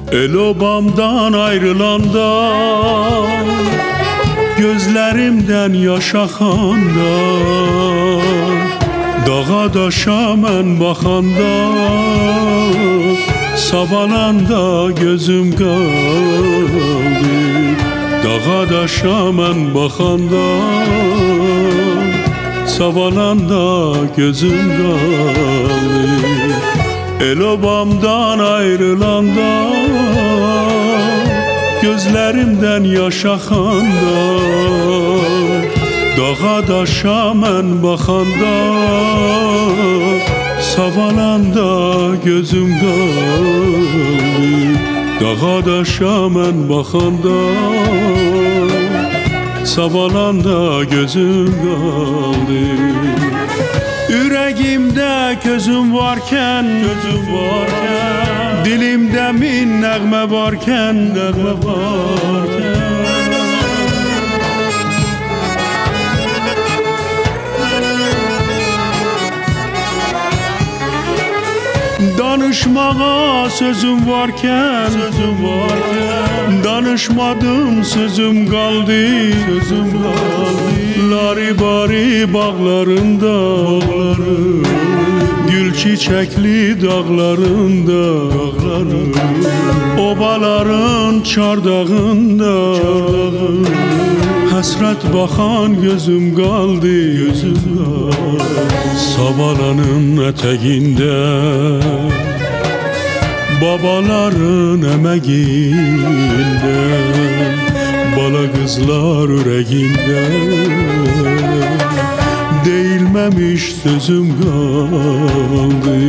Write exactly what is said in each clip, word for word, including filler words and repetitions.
El obamdan ayrılanda, gözlerimden yaş axanda, dağa daşa mən baxanda, savalanda gözüm qaldı. Dağa daşa mən baxanda, savalanda gözüm qaldı. El obamdan ayrılanda, gözlerimden yaş axanda, dağa daşa mən baxanda, savalanda gözüm qaldı. Dağa daşa mən baxanda, savalanda gözüm qaldı. Ürəyimdə közüm varkən, közüm varkən, dilimdə min nəğmə varkən, nəğmə varkən. Danışmağa sözüm varkən, sözüm varkən, danışmadım sözüm qaldı, sözüm qaldı. Laribari bağlarında, bağlarım, gül çiçekli dağlarında, dağlarım, obaların çardağında, çardağım, həsrət baxan gözüm qaldı, gözüm qaldı. Savalanın ətəyində, babaların əməyində, bala qızlar ürəyində, deyilməmiş sözüm qaldı.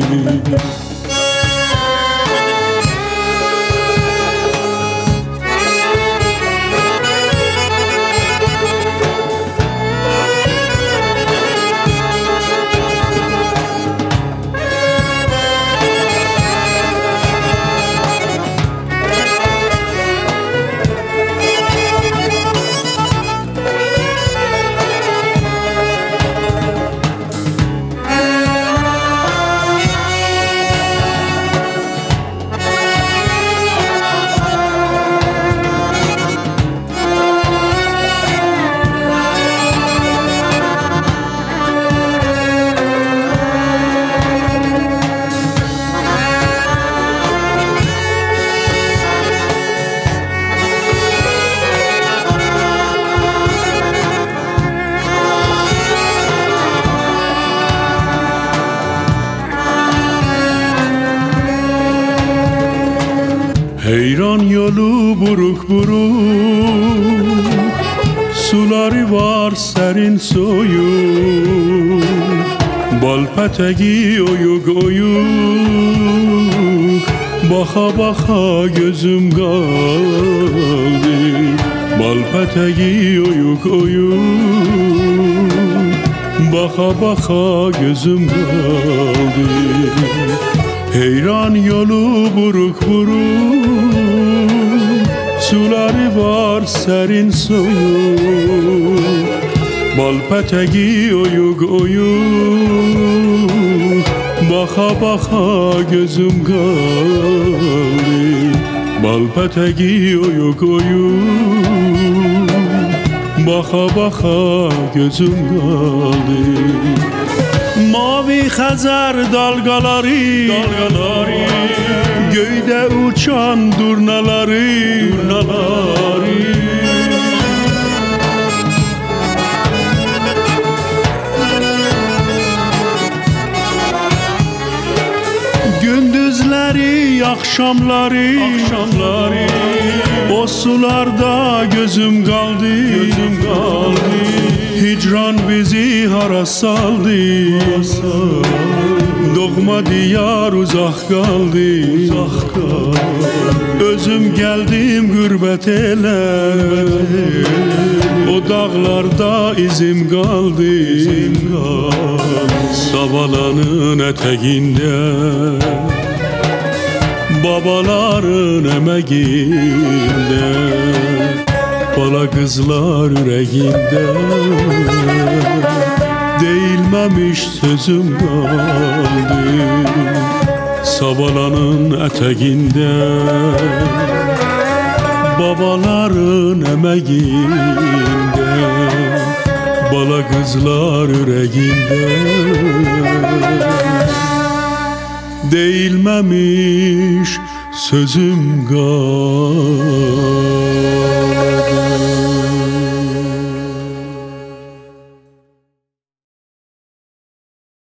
Heyran yolu buruk buruk, suları var serin soyuk, bal peteği oyuk oyuk, baka baka gözüm kaldı. Bal peteği oyuk oyuk, baka baka gözüm kaldı. Heyran yolu buruk buruk, suları var serin soyuk, bal peteği oyuk oyuk, baka baka gözüm kaldı. Bal peteği oyuk oyuk, baka baka gözüm kaldı. Mavi Xəzər dalgaları, dalgaları, göydə uçan durnaları, durnaları. Gündüzləri, axşamları, axşamları, o sularda gözüm qaldı, gözüm qaldı. Hicran bizi hara saldı, doğma diyar uzaq qaldı, uzaq qaldı. Özüm gəldim qürbət elə, o dağlarda izim qaldı, izim qaldı. Savalanın ətəyində, babaların əməyində, bala qızlar ürəyində, değilmemiş sözüm kaldı. Sabalanın eteğinde, babaların emeğinde, bala kızlar yüreğinde. Değilmemiş sözüm gal.